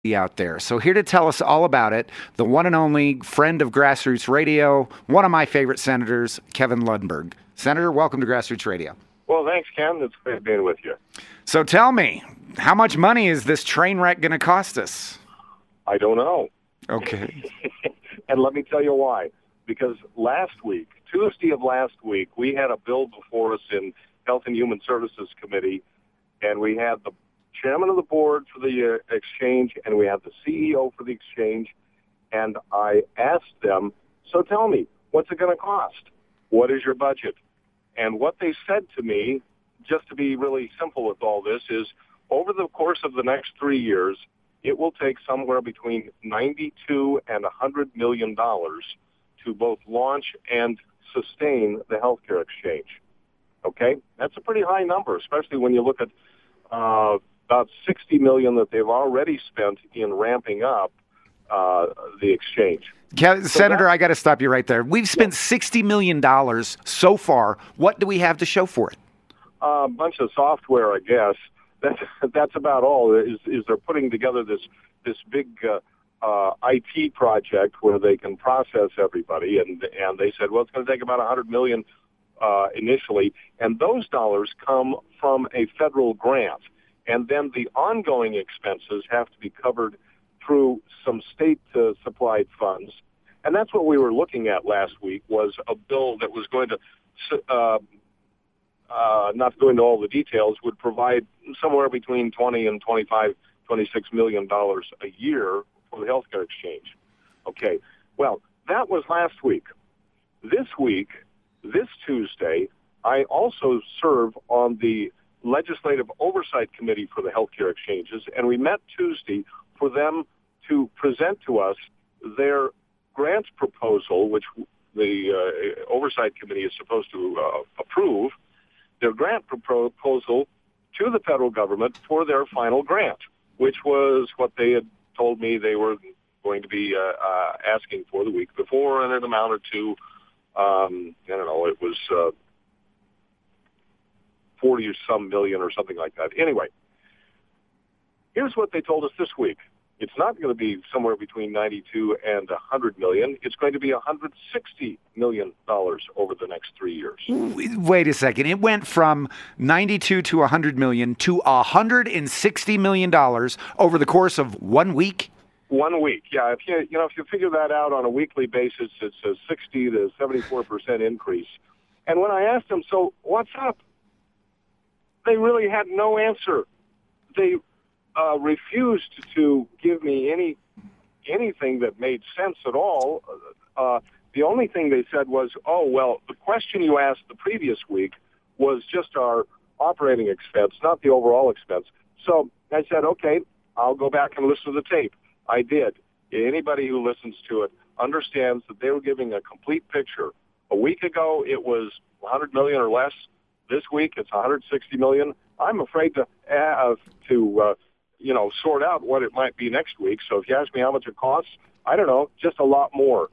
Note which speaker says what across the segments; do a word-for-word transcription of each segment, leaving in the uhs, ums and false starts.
Speaker 1: out there. So here to tell us all about it, the one and only friend of Grassroots Radio, one of my favorite senators, Kevin Lundberg. Senator, welcome to Grassroots Radio.
Speaker 2: Well, thanks, Ken. It's great being with you.
Speaker 1: So tell me, how much money is this train wreck going to cost us?
Speaker 2: I don't know.
Speaker 1: Okay.
Speaker 2: And let me tell you why. Because last week, Tuesday of last week, we had a bill before us in Health and Human Services Committee, and we had the chairman of the board for the uh, exchange, and we had the C E O for the exchange, and I asked them, so tell me, what's it going to cost? What is your budget? And what they said to me, just to be really simple with all this, is over the course of the next three years, it will take somewhere between ninety-two and one hundred million dollars to both launch and sustain the healthcare exchange. Okay? That's a pretty high number, especially when you look at uh, about sixty million dollars that they've already spent in ramping up uh, the exchange.
Speaker 1: Kev,
Speaker 2: so
Speaker 1: Senator,
Speaker 2: that,
Speaker 1: I got to stop you right there. We've spent
Speaker 2: yeah.
Speaker 1: sixty million dollars so far. What do we have to show for it?
Speaker 2: A bunch of software, I guess. That's, that's about all. Is, is they're putting together this this big uh, uh, I T project where they can process everybody, and and they said, well, it's going to take about one hundred million dollars uh, initially, and those dollars come from a federal grant, and then the ongoing expenses have to be covered through some state-supplied uh, funds, and that's what we were looking at last week, was a bill that was going to, uh, uh, not to go into all the details, would provide somewhere between twenty and twenty-five, twenty-six million dollars a year for the healthcare exchange. Okay, well, that was last week. This week, this Tuesday, I also serve on the Legislative Oversight Committee for the healthcare exchanges, and we met Tuesday for them to present to us their grant proposal, which the uh, Oversight Committee is supposed to uh, approve, their grant proposal to the federal government for their final grant, which was what they had told me they were going to be uh, uh, asking for the week before, and it amounted to, um, I don't know, it was uh, forty or some million or something like that. Anyway, here's what they told us this week. It's not going to be somewhere between ninety-two and one hundred million. It's going to be one hundred sixty million dollars over the next three years.
Speaker 1: Wait a second. It went from ninety-two to one hundred million to one hundred sixty million dollars over the course of one week?
Speaker 2: One week, yeah. If you you know if you figure that out on a weekly basis, it's a sixty to seventy-four percent increase. And when I asked them, so what's up? They really had no answer. They uh, refused to give me any anything that made sense at all. Uh, the only thing they said was, oh, well, the question you asked the previous week was just our operating expense, not the overall expense. So I said, okay, I'll go back and listen to the tape. I did. Anybody who listens to it understands that they were giving a complete picture. A week ago, it was one hundred million dollars or less. This week, it's one hundred sixty million dollars. I'm afraid to uh, to uh, you know sort out what it might be next week. So if you ask me how much it costs, I don't know, just a lot more.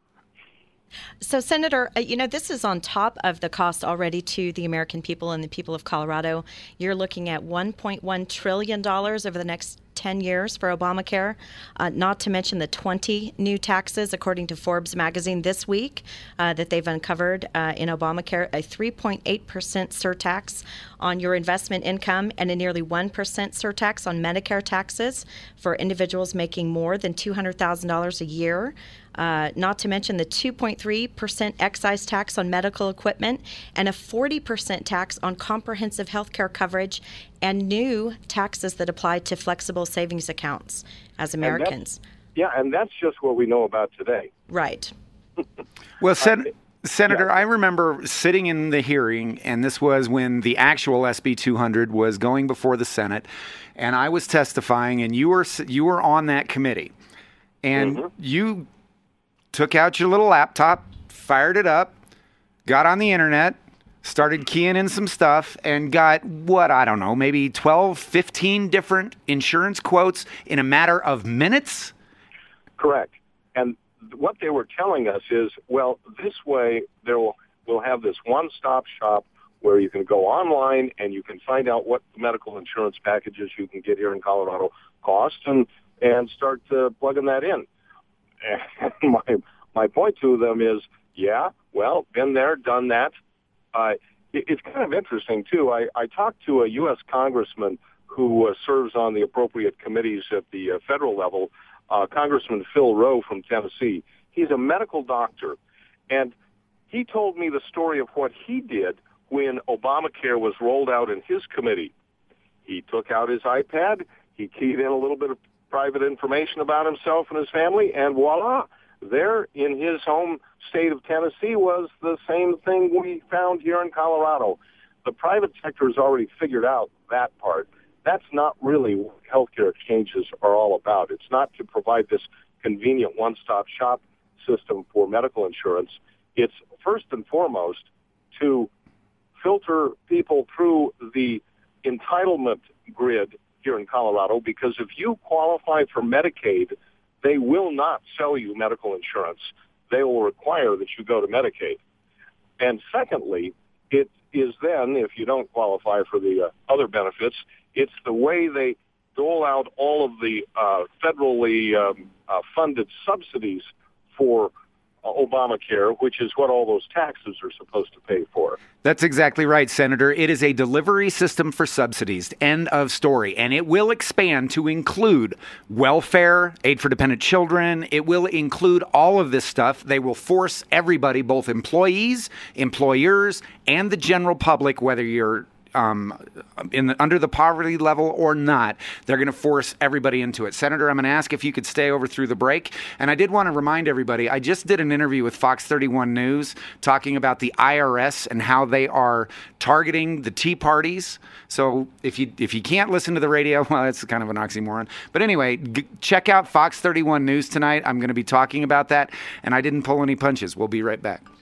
Speaker 3: So, Senator, you know, this is on top of the cost already to the American people and the people of Colorado. You're looking at one point one trillion dollars over the next ten years for Obamacare, uh, not to mention the twenty new taxes, according to Forbes magazine this week, uh, that they've uncovered uh, in Obamacare, a three point eight percent surtax on your investment income and a nearly one percent surtax on Medicare taxes for individuals making more than two hundred thousand dollars a year. Uh, not to mention the two point three percent excise tax on medical equipment and a forty percent tax on comprehensive health care coverage and new taxes that apply to flexible savings accounts as Americans.
Speaker 2: And yeah, and that's just what we know about today.
Speaker 3: Right.
Speaker 1: Well, Sen-
Speaker 2: uh,
Speaker 1: Senator,
Speaker 2: yeah.
Speaker 1: I remember sitting in the hearing, and this was when the actual S B two hundred was going before the Senate, and I was testifying, and you were you were on that committee, and mm-hmm. you took out your little laptop, fired it up, got on the internet, started keying in some stuff, and got, what, I don't know, maybe twelve, fifteen different insurance quotes in a matter of minutes?
Speaker 2: Correct. And what they were telling us is, well, this way they'll, we'll have this one-stop shop where you can go online and you can find out what medical insurance packages you can get here in Colorado cost, and and start uh, plugging that in. And my my point to them is, yeah, well, been there, done that. Uh, it, it's kind of interesting, too. I, I talked to a U S congressman who uh, serves on the appropriate committees at the uh, federal level, uh, Congressman Phil Rowe from Tennessee. He's a medical doctor, and he told me the story of what he did when Obamacare was rolled out in his committee. He took out his iPad, he keyed in a little bit of private information about himself and his family, and voila, there in his home state of Tennessee was the same thing we found here in Colorado. The private sector has already figured out that part. That's not really what healthcare exchanges are all about. It's not to provide this convenient one-stop shop system for medical insurance. It's first and foremost to filter people through the entitlement grid here in Colorado, because if you qualify for Medicaid, they will not sell you medical insurance. They will require that you go to Medicaid. And secondly, it is then, if you don't qualify for the uh, other benefits, it's the way they dole out all of the uh, federally um, uh, funded subsidies for uh, Obamacare, which is what all those taxes are supposed to pay for.
Speaker 1: That's exactly right, Senator. It is a delivery system for subsidies. End of story. And it will expand to include welfare, aid for dependent children. It will include all of this stuff. They will force everybody, both employees, employers, and the general public, whether you're Um, in the, under the poverty level or not, they're going to force everybody into it. Senator, I'm going to ask if you could stay over through the break. And I did want to remind everybody, I just did an interview with Fox thirty-one News talking about the I R S and how they are targeting the Tea Parties. So if you if you can't listen to the radio, well, that's kind of an oxymoron. But anyway, g- check out Fox thirty-one News tonight. I'm going to be talking about that. And I didn't pull any punches. We'll be right back.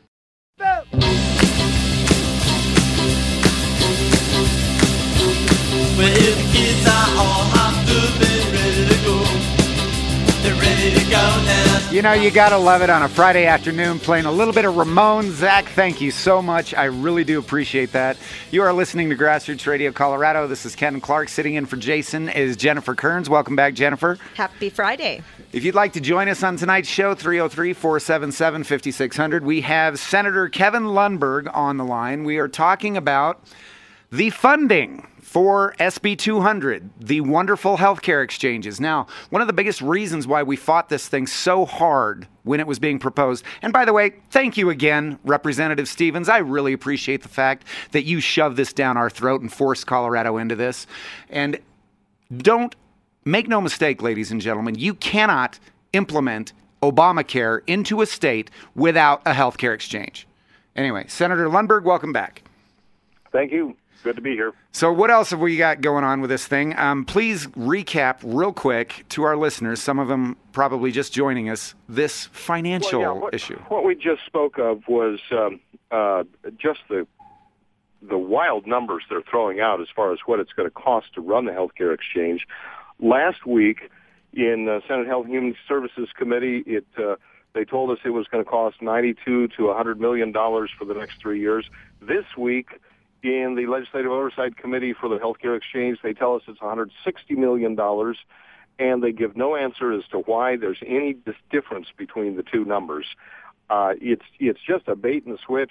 Speaker 4: Well, if the kids are all hopped up and ready to go, they're ready to go now.
Speaker 1: You know, you got to love it on a Friday afternoon, playing a little bit of Ramon. Zach, thank you so much. I really do appreciate that. You are listening to Grassroots Radio Colorado. This is Ken Clark. Sitting in for Jason is Jennifer Kearns. Welcome back, Jennifer.
Speaker 3: Happy Friday.
Speaker 1: If you'd like to join us on tonight's show, three oh three, four seven seven, five six zero zero. We have Senator Kevin Lundberg on the line. We are talking about the funding for S B two hundred, the wonderful healthcare exchanges. Now, one of the biggest reasons why we fought this thing so hard when it was being proposed, and by the way, thank you again, Representative Stevens. I really appreciate the fact that you shoved this down our throat and forced Colorado into this. And don't make no mistake, ladies and gentlemen, you cannot implement Obamacare into a state without a healthcare exchange. Anyway, Senator Lundberg, welcome back.
Speaker 2: Thank you. Good to be here.
Speaker 1: So what else have we got going on with this thing? Um, please recap real quick to our listeners, some of them probably just joining us, this financial
Speaker 2: well, yeah, what,
Speaker 1: issue.
Speaker 2: What we just spoke of was um, uh, just the the wild numbers they're throwing out as far as what it's going to cost to run the healthcare exchange. Last week in the Senate Health and Human Services Committee, it uh, they told us it was going to cost ninety-two to one hundred million dollars for the next three years. This week, in the Legislative Oversight Committee for the Healthcare Exchange, they tell us it's one hundred sixty million dollars, and they give no answer as to why there's any difference between the two numbers. Uh, it's it's just a bait and switch,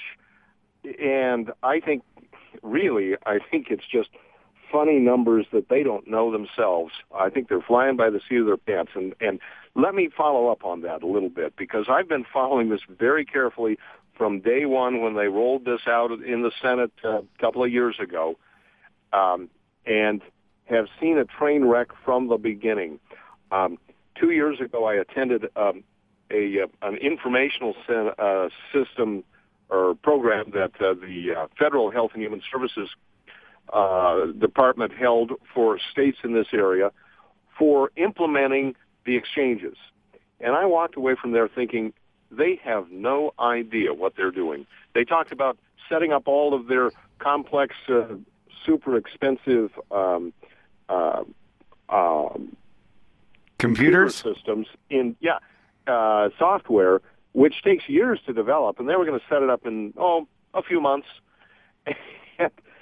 Speaker 2: and I think, really, I think it's just funny numbers that they don't know themselves. I think they're flying by the seat of their pants, and, and let me follow up on that a little bit, because I've been following this very carefully from day one when they rolled this out in the Senate uh, a couple of years ago, um, and have seen a train wreck from the beginning. Um, two years ago, I attended um, a uh, an informational sen- uh, system or program that uh, the uh, Federal Health and Human Services uh, Department held for states in this area for implementing the exchanges. And I walked away from there thinking, they have no idea what they're doing. They talked about setting up all of their complex, uh, super expensive um, uh, um,
Speaker 1: computers
Speaker 2: computer systems in yeah uh, software, which takes years to develop, and they were going to set it up in oh a few months. And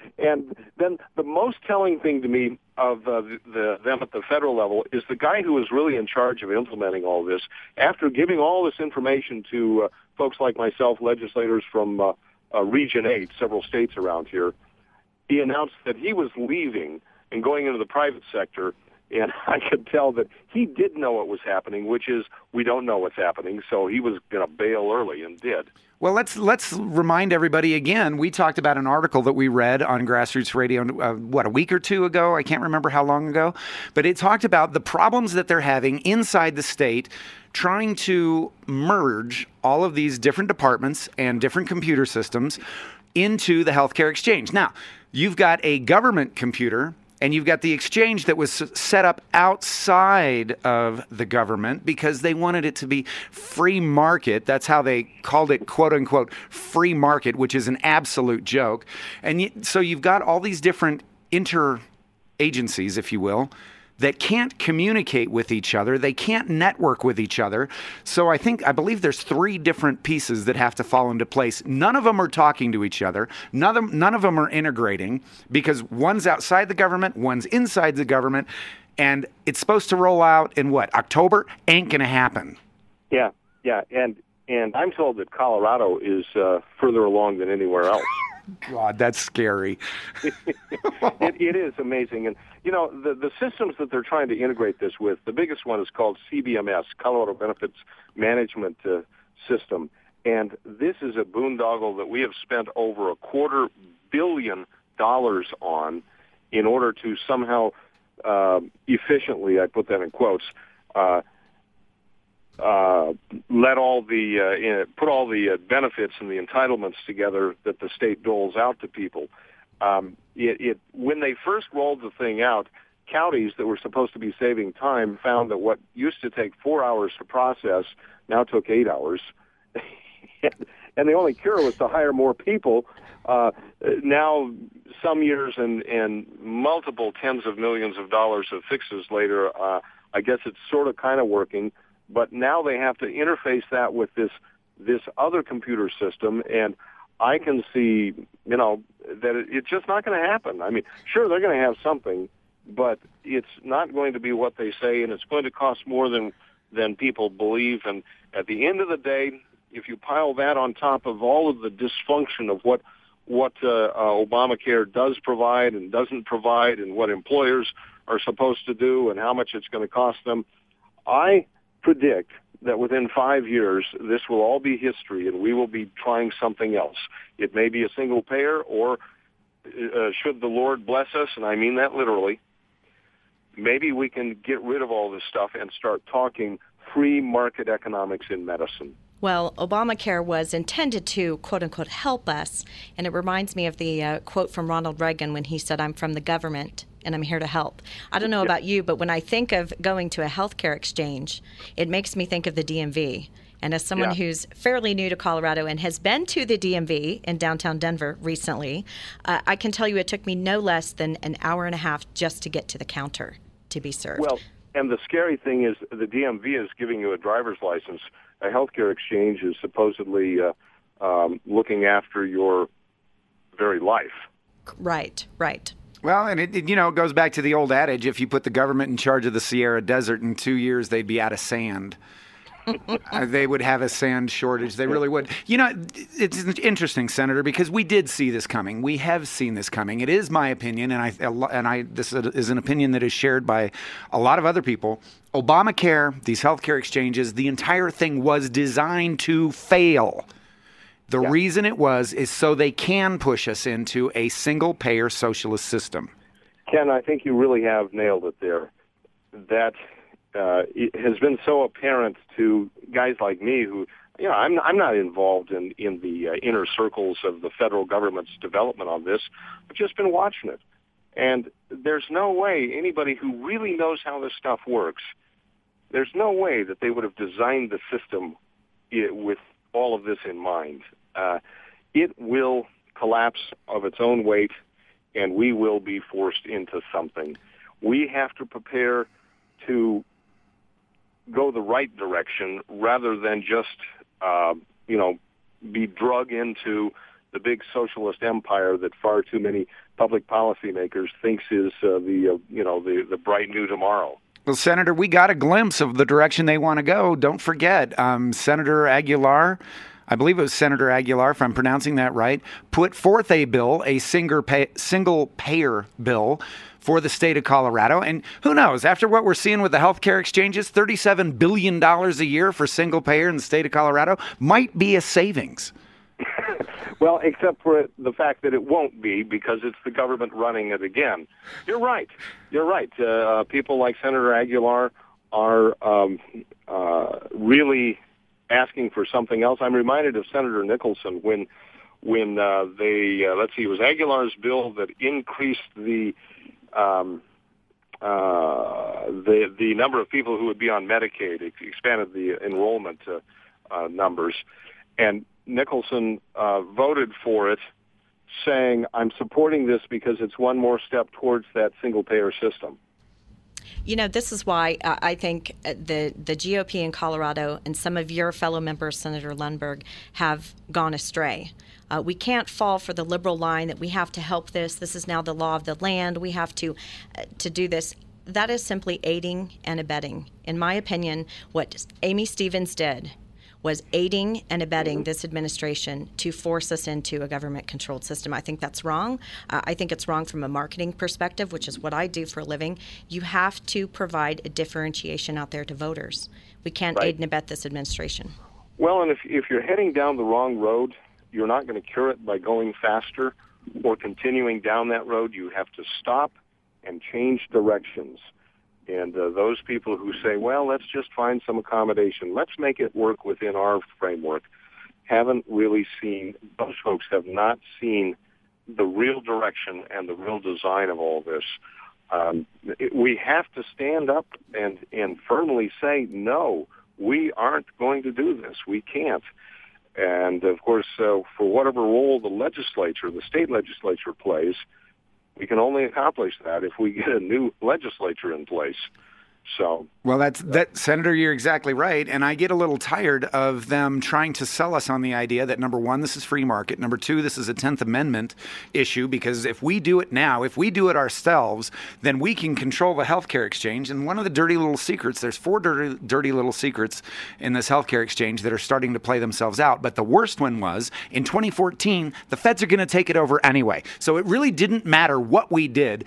Speaker 2: And then the most telling thing to me of uh, the, the them at the federal level is the guy who was really in charge of implementing all this. After giving all this information to uh, folks like myself, legislators from uh, uh, Region eight, several states around here, he announced that he was leaving and going into the private sector. And I could tell that he did know what was happening, which is we don't know what's happening. So he was going to bail early and did.
Speaker 1: Well, let's let's remind everybody again. We talked about an article that we read on Grassroots Radio, uh, what, a week or two ago? I can't remember how long ago. But it talked about the problems that they're having inside the state trying to merge all of these different departments and different computer systems into the healthcare exchange. Now, you've got a government computer and you've got the exchange that was set up outside of the government because they wanted it to be free market. That's how they called it, quote unquote, free market, which is an absolute joke. And so you've got all these different inter-agencies, if you will, that can't communicate with each other. They can't network with each other. So I think, I believe there's three different pieces that have to fall into place. None of them are talking to each other. None of them, none of them are integrating because one's outside the government, one's inside the government, and it's supposed to roll out in what, October? Ain't going to happen.
Speaker 2: Yeah, yeah. And, and I'm told that Colorado is uh, further along than anywhere else.
Speaker 1: God, that's scary.
Speaker 2: it, it is amazing. And, you know, the, the systems that they're trying to integrate this with, the biggest one is called C B M S, Colorado Benefits Management uh, System. And this is a boondoggle that we have spent over a quarter billion dollars on in order to somehow uh, efficiently, I put that in quotes, uh, uh, let all the, uh, in, put all the uh, benefits and the entitlements together that the state doles out to people. Um, it, it, when they first rolled the thing out, counties that were supposed to be saving time found that what used to take four hours to process now took eight hours. And the only cure was to hire more people. Uh, now, some years and, and multiple tens of millions of dollars of fixes later, uh, I guess it's sort of kind of working. But now they have to interface that with this this other computer system, and I can see, you know, that it, it's just not going to happen. I mean, sure, they're going to have something, but it's not going to be what they say, and it's going to cost more than than people believe. And at the end of the day, if you pile that on top of all of the dysfunction of what what uh, uh, Obamacare does provide and doesn't provide, and what employers are supposed to do, and how much it's going to cost them, I predict that within five years, this will all be history, and we will be trying something else. It may be a single payer, or uh, should the Lord bless us, and I mean that literally, maybe we can get rid of all this stuff and start talking free market economics in medicine.
Speaker 3: Well, Obamacare was intended to, quote unquote, help us. And it reminds me of the uh, quote from Ronald Reagan when he said, "I'm from the government and I'm here to help." I don't know about you, but when I think of going to a healthcare exchange, it makes me think of the D M V. And as someone yeah. who's fairly new to Colorado and has been to the D M V in downtown Denver recently, uh, I can tell you it took me no less than an hour and a half just to get to the counter to be served.
Speaker 2: Well, and the scary thing is the D M V is giving you a driver's license. A healthcare exchange is supposedly uh, um, looking after your very life.
Speaker 3: Right, right.
Speaker 1: Well, and it, it, you know, it goes back to the old adage, if you put the government in charge of the Sierra Desert, in two years they'd be out of sand. uh, they would have a sand shortage. They really would. You know, it's interesting, Senator, because we did see this coming. We have seen this coming. It is my opinion, and I and I this is an opinion that is shared by a lot of other people. Obamacare, these healthcare exchanges, the entire thing was designed to fail. The yeah. reason it was is so they can push us into a single-payer socialist system.
Speaker 2: Ken, I think you really have nailed it there. That uh, it has been so apparent to guys like me who, you know, I'm, I'm not involved in, in the uh, inner circles of the federal government's development on this. I've just been watching it. And there's no way anybody who really knows how this stuff works, there's no way that they would have designed the system with all of this in mind. Uh, it will collapse of its own weight, and we will be forced into something. We have to prepare to go the right direction rather than just, uh, you know, be drug into the big socialist empire that far too many public policymakers thinks is uh, the uh, you know the the bright new tomorrow.
Speaker 1: Well, Senator, we got a glimpse of the direction they want to go. Don't forget, um, Senator Aguilar, I believe it was Senator Aguilar, if I'm pronouncing that right, put forth a bill, a single pay, single payer bill for the state of Colorado. And who knows, after what we're seeing with the healthcare exchanges, thirty-seven billion dollars a year for single payer in the state of Colorado might be a savings.
Speaker 2: Well, except for the fact that it won't be, because it's the government running it again. You're right. You're right. Uh, people like Senator Aguilar are um, uh, really asking for something else. I'm reminded of Senator Nicholson when when uh, they, uh, let's see, it was Aguilar's bill that increased the um, uh, the the number of people who would be on Medicaid, it expanded the enrollment uh, uh, numbers, and Nicholson uh, voted for it, saying, I'm supporting this because it's one more step towards that single-payer system.
Speaker 3: You know, this is why uh, I think the, the G O P in Colorado and some of your fellow members, Senator Lundberg, have gone astray. Uh, we can't fall for the liberal line that we have to help this. This is now the law of the land. We have to uh, to do this. That is simply aiding and abetting. In my opinion, what Amy Stevens did was aiding and abetting this administration to force us into a government-controlled system. I think that's wrong. Uh, I think it's wrong from a marketing perspective, which is what I do for a living. You have to provide a differentiation out there to voters. We can't
Speaker 2: Right.
Speaker 3: aid and abet this administration.
Speaker 2: Well, and if if you're heading down the wrong road, you're not going to cure it by going faster or continuing down that road. You have to stop and change directions. And uh, those people who say, well, let's just find some accommodation, let's make it work within our framework, haven't really seen, those folks have not seen the real direction and the real design of all this. Um, it, we have to stand up and, and firmly say, no, we aren't going to do this. We can't. And, of course, uh, for whatever role the legislature, the state legislature plays, we can only accomplish that if we get a new legislature in place. So,
Speaker 1: well, that's that, Senator, you're exactly right. And I get a little tired of them trying to sell us on the idea that, number one, this is free market. Number two, this is a tenth Amendment issue, because if we do it now, if we do it ourselves, then we can control the healthcare exchange. And one of the dirty little secrets, there's four dirty, dirty little secrets in this healthcare exchange that are starting to play themselves out. But the worst one was in twenty fourteen, the feds are going to take it over anyway. So it really didn't matter what we did.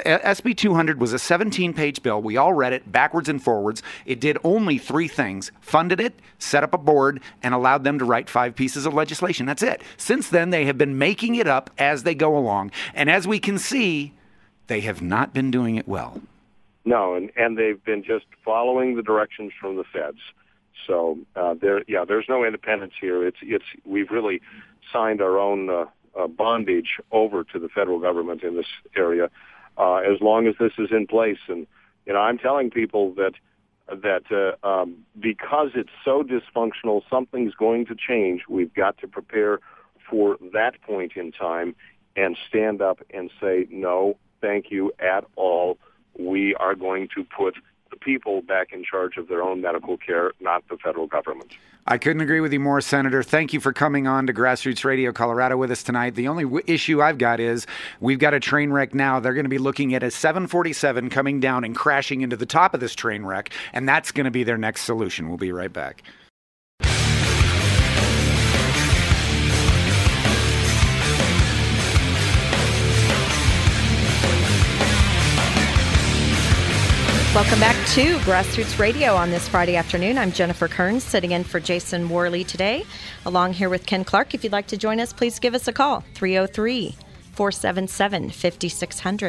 Speaker 1: S B two hundred was a seventeen-page bill. We all read it backwards and forwards. It did only three things: funded it, set up a board, and allowed them to write five pieces of legislation. That's it. Since then, they have been making it up as they go along. And as we can see, they have not been doing it well.
Speaker 2: No, and, and they've been just following the directions from the feds. So, uh, there, yeah, there's no independence here. It's, it's, we've really signed our own uh, uh, bondage over to the federal government in this area. Uh, as long as this is in place. And, you know, I'm telling people that that uh, um, because it's so dysfunctional, something's going to change. We've got to prepare for that point in time and stand up and say, no, thank you at all. We are going to put the people back in charge of their own medical care, not the federal government.
Speaker 1: I couldn't agree with you more, Senator. Thank you for coming on to Grassroots Radio Colorado with us tonight. The only w- issue I've got is we've got a train wreck now. They're going to be looking at a seven forty-seven coming down and crashing into the top of this train wreck, and that's going to be their next solution. We'll be right back.
Speaker 3: Welcome back to Grassroots Radio on this Friday afternoon. I'm Jennifer Kearns, sitting in for Jason Worley today, along here with Ken Clark. If you'd like to join us, please give us a call, three oh three, four seven seven, five six zero zero.